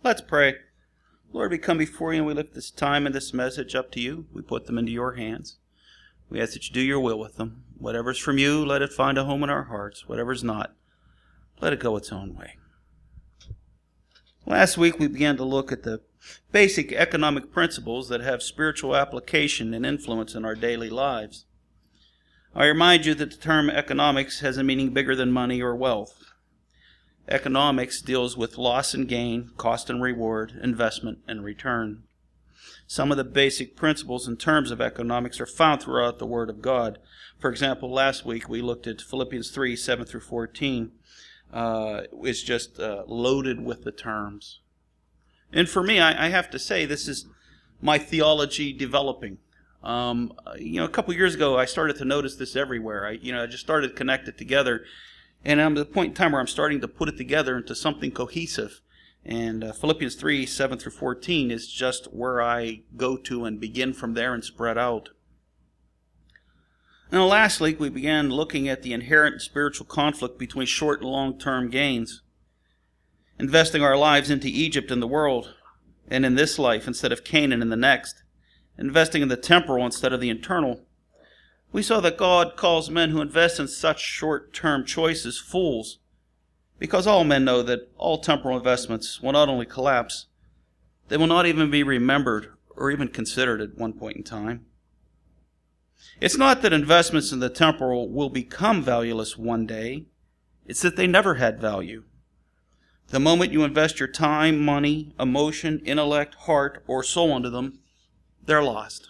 Let's pray. Lord, we come before you and we lift this time and this message up to you. We put them into your hands. We ask that you do your will with them. Whatever's from you, let it find a home in our hearts. Whatever's not, let it go its own way. Last week we began to look at the basic economic principles that have spiritual application and influence in our daily lives. I remind you that the term economics has a meaning bigger than money or wealth. Economics deals with loss and gain, cost and reward, investment and return. Some of the basic principles in terms of economics are found throughout the Word of God. For example, last week we looked at Philippians 3, 7 through 14. It's just loaded with the terms. And for me, I have to say, this is my theology developing. A couple years ago, I started to notice this everywhere. I just started to connect it together. And I'm at the point in time where I'm starting to put it together into something cohesive. And Philippians 3, 7 through 14 is just where I go to and begin from there and spread out. Now, last week we began looking at the inherent spiritual conflict between short and long-term gains. Investing our lives into Egypt and the world, and in this life instead of Canaan in the next. Investing in the temporal instead of the eternal. We saw that God calls men who invest in such short-term choices fools, because all men know that all temporal investments will not only collapse, they will not even be remembered or even considered at one point in time. It's not that investments in the temporal will become valueless one day. It's that they never had value. The moment you invest your time, money, emotion, intellect, heart, or soul into them, they're lost.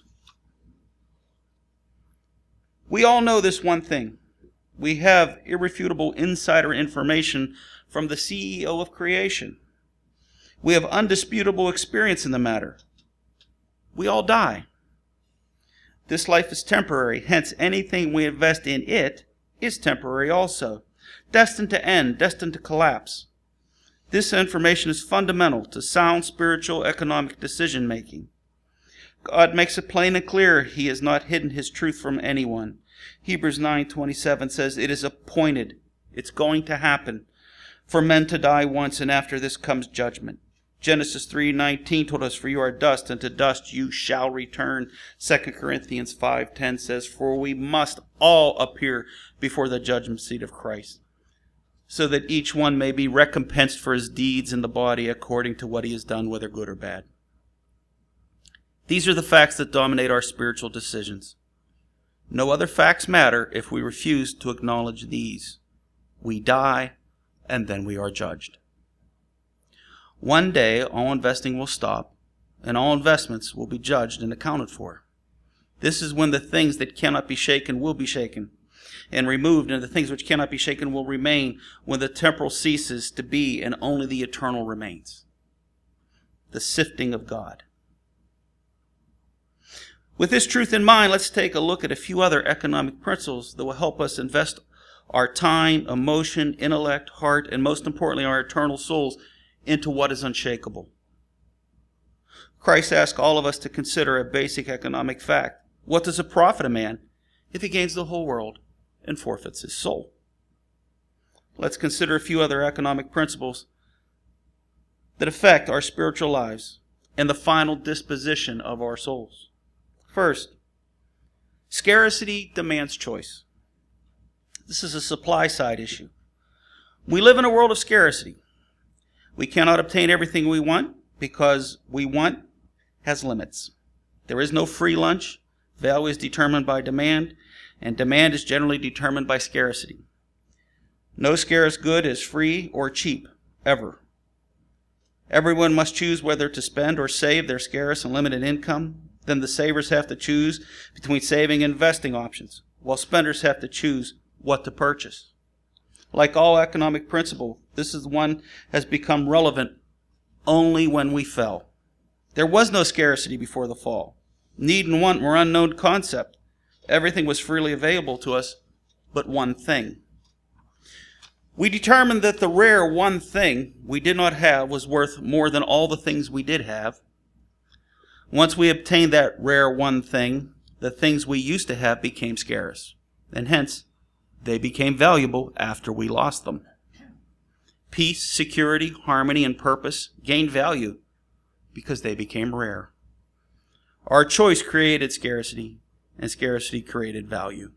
We all know this one thing. We have irrefutable insider information from the CEO of creation. We have undisputable experience in the matter. We all die. This life is temporary, hence anything we invest in it is temporary also, destined to end, destined to collapse. This information is fundamental to sound spiritual economic decision making. God makes it plain and clear he has not hidden his truth from anyone. Hebrews 9:27 says, "It is appointed, it's going to happen, for men to die once, and after this comes judgment." Genesis 3:19 told us, "For you are dust, and to dust you shall return." 2 Corinthians 5:10 says, "For we must all appear before the judgment seat of Christ, so that each one may be recompensed for his deeds in the body according to what he has done, whether good or bad." These are the facts that dominate our spiritual decisions. No other facts matter if we refuse to acknowledge these. We die, and then we are judged. One day, all investing will stop, and all investments will be judged and accounted for. This is when the things that cannot be shaken will be shaken and removed, and the things which cannot be shaken will remain, when the temporal ceases to be and only the eternal remains. The sifting of God. With this truth in mind, let's take a look at a few other economic principles that will help us invest our time, emotion, intellect, heart, and most importantly, our eternal souls into what is unshakable. Christ asks all of us to consider a basic economic fact. What does it profit a man if he gains the whole world and forfeits his soul? Let's consider a few other economic principles that affect our spiritual lives and the final disposition of our souls. First, scarcity demands choice. This is a supply side issue. We live in a world of scarcity. We cannot obtain everything we want because we want has limits. There is no free lunch. Value is determined by demand, and demand is generally determined by scarcity. No scarce good is free or cheap, ever. Everyone must choose whether to spend or save their scarce and limited income. Then the savers have to choose between saving and investing options, while spenders have to choose what to purchase. Like all economic principle, this is one has become relevant only when we fell. There was no scarcity before the fall. Need and want were unknown concept. Everything was freely available to us, but one thing. We determined that the rare one thing we did not have was worth more than all the things we did have. Once we obtained that rare one thing, the things we used to have became scarce, and hence they became valuable after we lost them. peace, security, harmony, and purpose gained value because they became rare. Our choice created scarcity, and scarcity created value.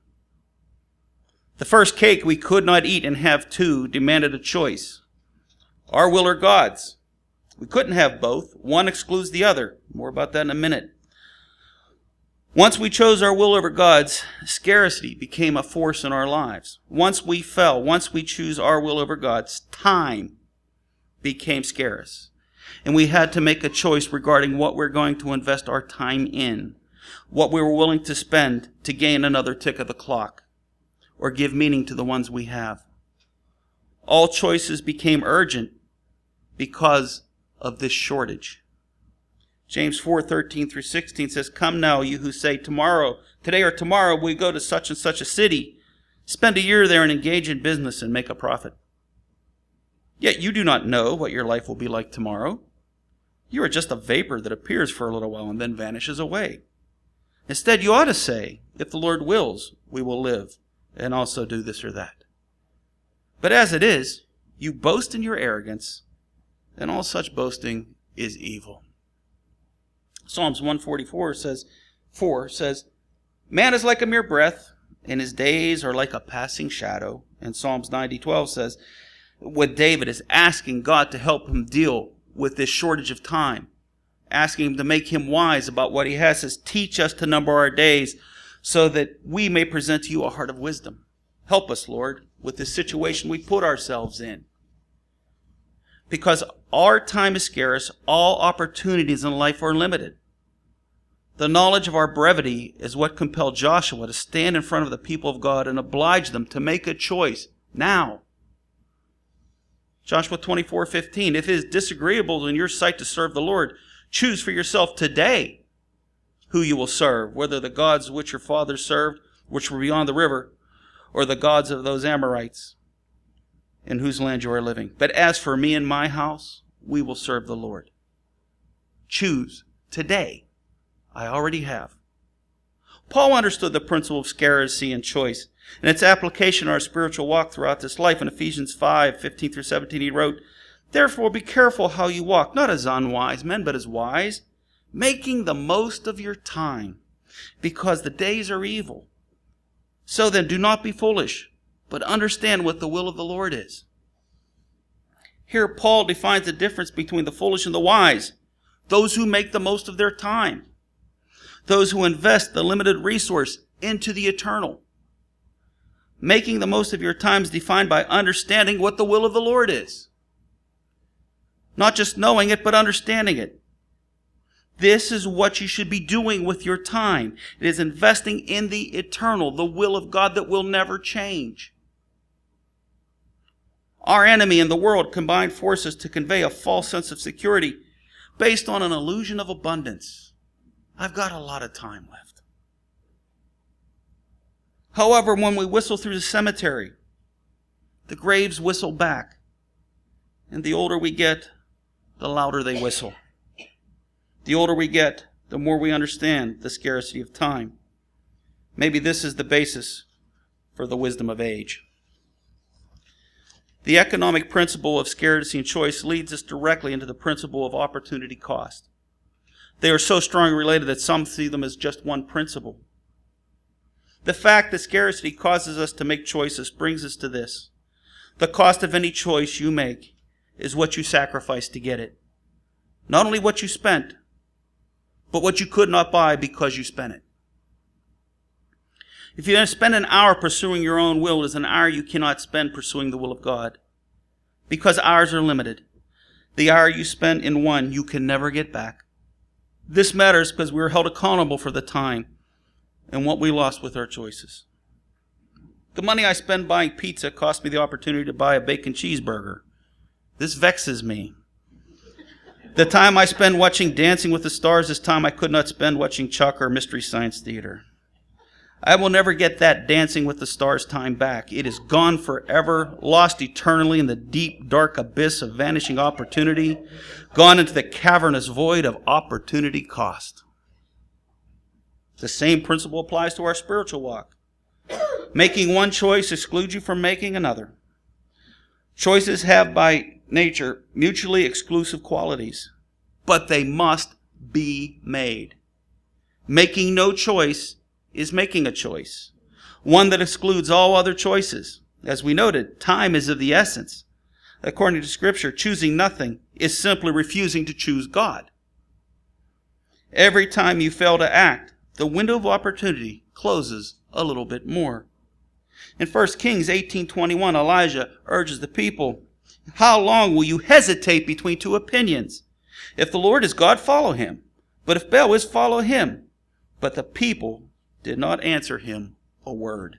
The first cake we could not eat and have two demanded a choice. Our will or God's. We couldn't have both. One excludes the other. More about that in a minute. Once we chose our will over God's, scarcity became a force in our lives. Once we choose our will over God's, time became scarce. And we had to make a choice regarding what we're going to invest our time in, what we were willing to spend to gain another tick of the clock, or give meaning to the ones we have. All choices became urgent because of this shortage. James 4:13-16 says, "Come now, you who say, today or tomorrow we go to such and such a city, spend a year there and engage in business and make a profit. Yet you do not know what your life will be like tomorrow. You are just a vapor that appears for a little while and then vanishes away. Instead, you ought to say, if the Lord wills, we will live and also do this or that. But as it is, you boast in your arrogance, and all such boasting is evil." Psalms 144 says, "Man is like a mere breath, and his days are like a passing shadow." And Psalms 90:12 says, what David is asking God to help him deal with this shortage of time, asking him to make him wise about what he has, says, "Teach us to number our days so that we may present to you a heart of wisdom." Help us, Lord, with this situation we put ourselves in. Because our time is scarce, all opportunities in life are limited. The knowledge of our brevity is what compelled Joshua to stand in front of the people of God and oblige them to make a choice now. Joshua 24:15, "If it is disagreeable in your sight to serve the Lord, choose for yourself today who you will serve, whether the gods which your fathers served, which were beyond the river, or the gods of those Amorites in whose land you are living. But as for me and my house, we will serve the Lord." Choose today. I already have. Paul understood the principle of scarcity and choice and its application in our spiritual walk throughout this life. In Ephesians 5:15-17, he wrote, "Therefore be careful how you walk, not as unwise men, but as wise, making the most of your time, because the days are evil. So then do not be foolish, but understand what the will of the Lord is." Here Paul defines the difference between the foolish and the wise, those who make the most of their time, those who invest the limited resource into the eternal. Making the most of your time is defined by understanding what the will of the Lord is. Not just knowing it, but understanding it. This is what you should be doing with your time. It is investing in the eternal, the will of God that will never change. Our enemy and the world combine forces to convey a false sense of security based on an illusion of abundance. I've got a lot of time left. However, when we whistle through the cemetery, the graves whistle back. And the older we get, the louder they whistle. The older we get, the more we understand the scarcity of time. Maybe this is the basis for the wisdom of age. The economic principle of scarcity and choice leads us directly into the principle of opportunity cost. They are so strongly related that some see them as just one principle. The fact that scarcity causes us to make choices brings us to this. The cost of any choice you make is what you sacrifice to get it. Not only what you spent, but what you could not buy because you spent it. If you spend an hour pursuing your own will, it is an hour you cannot spend pursuing the will of God. Because hours are limited. The hour you spend in one, you can never get back. This matters because we are held accountable for the time and what we lost with our choices. The money I spend buying pizza cost me the opportunity to buy a bacon cheeseburger. This vexes me. The time I spend watching Dancing with the Stars is time I could not spend watching Chuck or Mystery Science Theater. I will never get that Dancing with the Stars time back. It is gone forever, lost eternally in the deep, dark abyss of vanishing opportunity, gone into the cavernous void of opportunity cost. The same principle applies to our spiritual walk. Making one choice excludes you from making another. Choices have by nature mutually exclusive qualities, but they must be made. Making no choice is making a choice, one that excludes all other choices. As we noted, time is of the essence. According to Scripture, choosing nothing is simply refusing to choose God. Every time you fail to act, the window of opportunity closes a little bit more. In 1 Kings 18:21, Elijah urges the people, "How long will you hesitate between two opinions? If the Lord is God, follow him. But if Baal is, follow him." But the people did not answer him a word.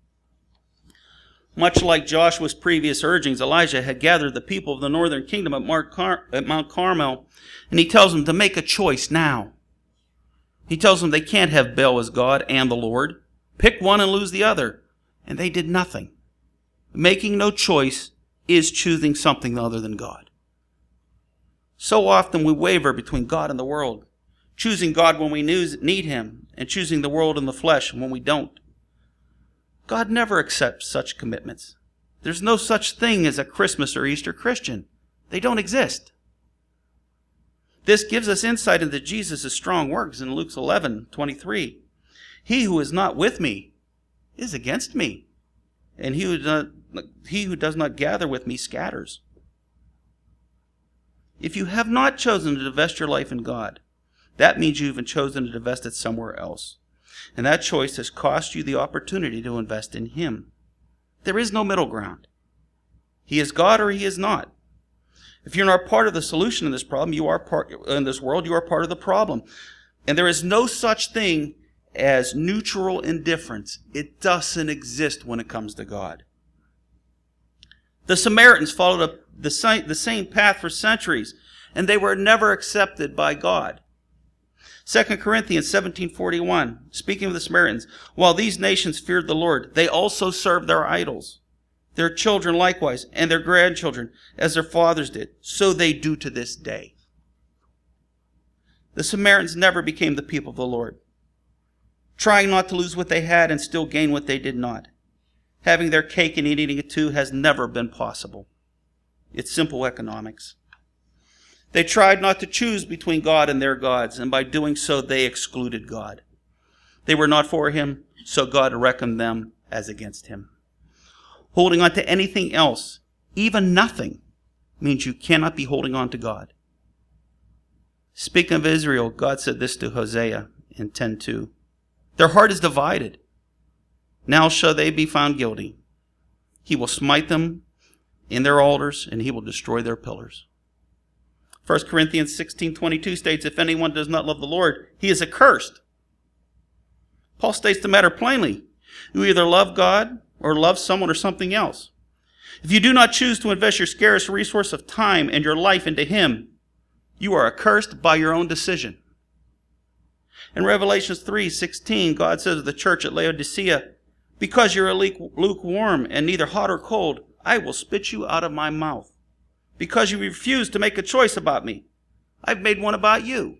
Much like Joshua's previous urgings, Elijah had gathered the people of the northern kingdom at Mount Carmel, and he tells them to make a choice now. He tells them they can't have Baal as God and the Lord. Pick one and lose the other. And they did nothing. Making no choice is choosing something other than God. So often we waver between God and the world, choosing God when we need him and choosing the world and the flesh when we don't. God never accepts such commitments. There's no such thing as a Christmas or Easter Christian. They don't exist. This gives us insight into Jesus' strong words in Luke 11:23. "He who is not with me is against me, and he who does not gather with me scatters." If you have not chosen to divest your life in God, that means you've chosen to divest it somewhere else. And that choice has cost you the opportunity to invest in him. There is no middle ground. He is God or he is not. If you're not part of the solution in this problem, in this world, you are part of the problem. And there is no such thing as neutral indifference. It doesn't exist when it comes to God. The Samaritans followed the same path for centuries, and they were never accepted by God. 2 Corinthians 17:41, speaking of the Samaritans, "While these nations feared the Lord, they also served their idols. Their children likewise, and their grandchildren, as their fathers did. So they do to this day." The Samaritans never became the people of the Lord, trying not to lose what they had and still gain what they did not. Having their cake and eating it too has never been possible. It's simple economics. They tried not to choose between God and their gods, and by doing so, they excluded God. They were not for him, so God reckoned them as against him. Holding on to anything else, even nothing, means you cannot be holding on to God. Speaking of Israel, God said this to Hosea in 10:2. "Their heart is divided. Now shall they be found guilty. He will smite them in their altars, and he will destroy their pillars." 1 Corinthians 16:22 states, "If anyone does not love the Lord, he is accursed." Paul states the matter plainly. You either love God or love someone or something else. If you do not choose to invest your scarce resource of time and your life into him, you are accursed by your own decision. In Revelation 3:16, God says to the church at Laodicea, "Because you're lukewarm and neither hot or cold, I will spit you out of my mouth. Because you refuse to make a choice about me, I've made one about you."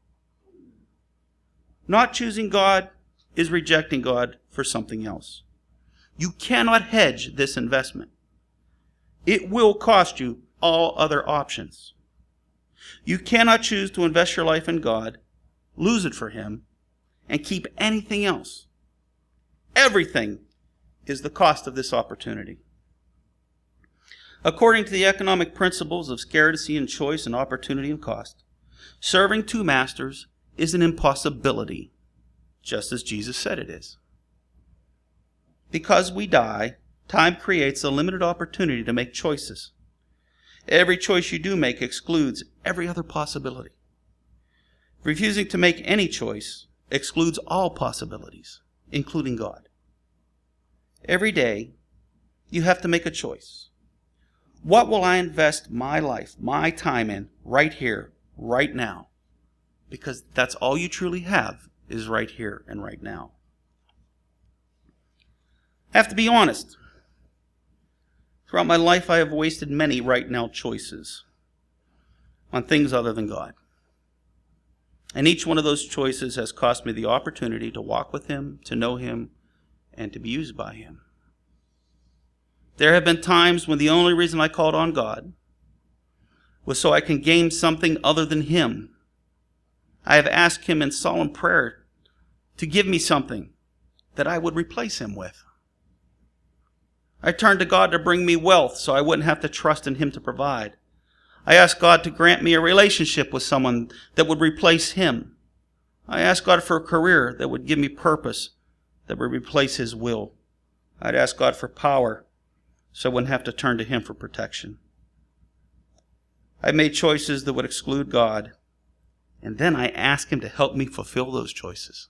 Not choosing God is rejecting God for something else. You cannot hedge this investment. It will cost you all other options. You cannot choose to invest your life in God, lose it for him, and keep anything else. Everything is the cost of this opportunity. According to the economic principles of scarcity and choice and opportunity and cost, serving two masters is an impossibility, just as Jesus said it is. Because we die, time creates a limited opportunity to make choices. Every choice you do make excludes every other possibility. Refusing to make any choice excludes all possibilities, including God. Every day, you have to make a choice. What will I invest my life, my time in, right here, right now? Because that's all you truly have, is right here and right now. I have to be honest. Throughout my life, I have wasted many right now choices on things other than God. And each one of those choices has cost me the opportunity to walk with him, to know him, and to be used by him. There have been times when the only reason I called on God was so I can gain something other than Him. I have asked Him in solemn prayer to give me something that I would replace Him with. I turned to God to bring me wealth so I wouldn't have to trust in Him to provide. I asked God to grant me a relationship with someone that would replace Him. I asked God for a career that would give me purpose, that would replace His will. I'd ask God for power so I wouldn't have to turn to Him for protection. I made choices that would exclude God, and then I asked Him to help me fulfill those choices.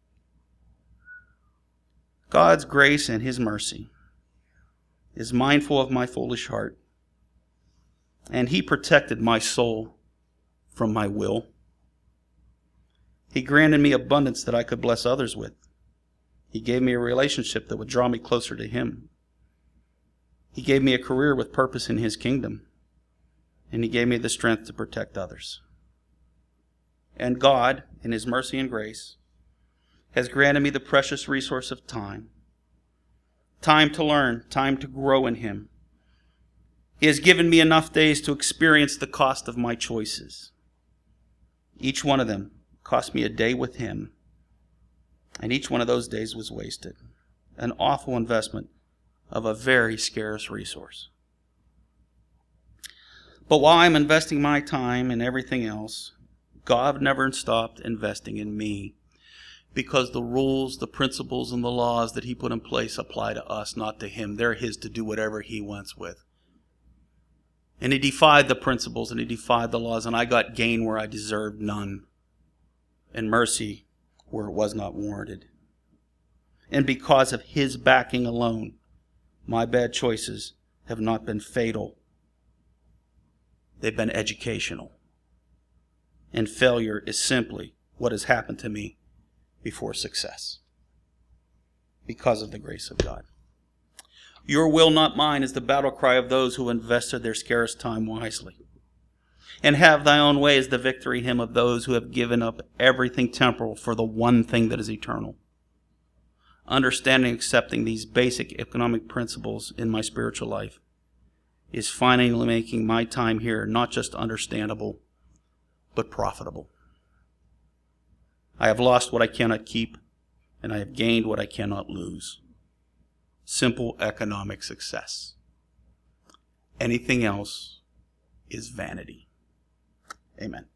God's grace and His mercy is mindful of my foolish heart, and He protected my soul from my will. He granted me abundance that I could bless others with. He gave me a relationship that would draw me closer to Him. He gave me a career with purpose in His kingdom, and He gave me the strength to protect others. And God, in His mercy and grace, has granted me the precious resource of time. Time to learn, time to grow in Him. He has given me enough days to experience the cost of my choices. Each one of them cost me a day with Him, and each one of those days was wasted. An awful investment of a very scarce resource. But while I'm investing my time and everything else, God never stopped investing in me, because the rules, the principles, and the laws that He put in place apply to us, not to Him. They're His to do whatever He wants with. And He defied the principles and He defied the laws, and I got gain where I deserved none, and mercy where it was not warranted. And because of His backing alone, my bad choices have not been fatal. They've been educational. And failure is simply what has happened to me before success, because of the grace of God. Your will, not mine, is the battle cry of those who invested their scarce time wisely. And have thy own way is the victory hymn of those who have given up everything temporal for the one thing that is eternal. Understanding and accepting these basic economic principles in my spiritual life is finally making my time here not just understandable, but profitable. I have lost what I cannot keep, and I have gained what I cannot lose. Simple economic success. Anything else is vanity. Amen.